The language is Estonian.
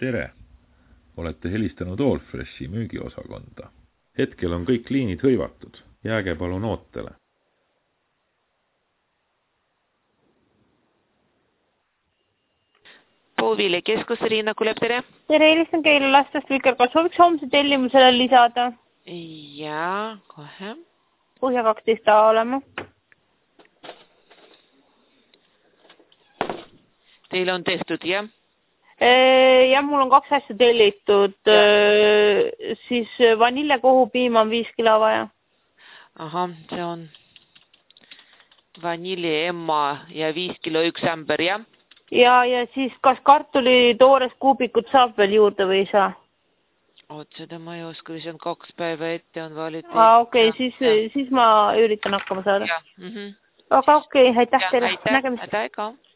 Tere! Olete helistanud Allfreshi müügiosakonda. Hetkel on kõik liinid hõivatud. Jääge palun ootele. Puuvili keskus, Riina Kulep, tere! Tere, helistan Keila lastest Vikerkas. Sooviks homse tellimusele lisada. Jaa, kohe. Põhja 12 olema. Teil on tehtud, jah? Jah, mul on 2 asja tellitud. Siis vanillekohupiim on 5 kilo vaja. Aha, see on vanilli emma ja 5 kilo 1 ämber, jah? Ja siis kas kartuli toores kuubikut saab veel juurde või ei saa? Oot, seda ma ei oska, see on 2 päeva ette on valitud. Okei, siis ma üritan hakkama saada. Jah. Aga okei, aitäh teile. Aitäh ka.